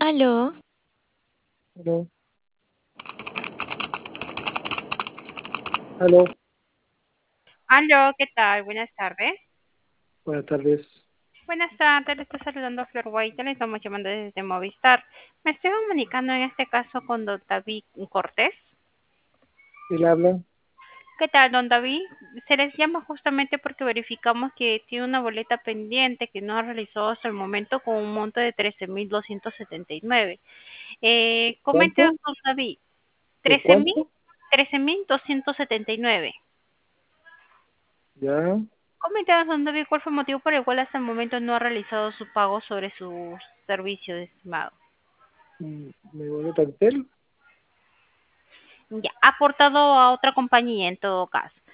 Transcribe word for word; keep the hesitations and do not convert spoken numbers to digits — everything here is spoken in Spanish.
Aló, Aló, aló, Aló, ¿qué tal? Buenas tardes. buenas tardes. Buenas tardes, le estoy saludando a Flor White, le estamos llamando desde Movistar. Me estoy comunicando en este caso con don David Cortés. ¿Él habla? ¿Qué tal, don David? Se les llama justamente porque verificamos que tiene una boleta pendiente que no ha realizado hasta el momento con un monto de trece mil doscientos setenta y nueve. Eh, comente, ¿Cuánto? don David, ¿De trece mil, cuánto? trece mil doscientos setenta y nueve. Ya, Coméntanos, don David, cuál fue el motivo por el cual hasta el momento no ha realizado su pago sobre su servicio, estimado. mm, mi boleta Entel. Ya, ha aportado a otra compañía en todo caso.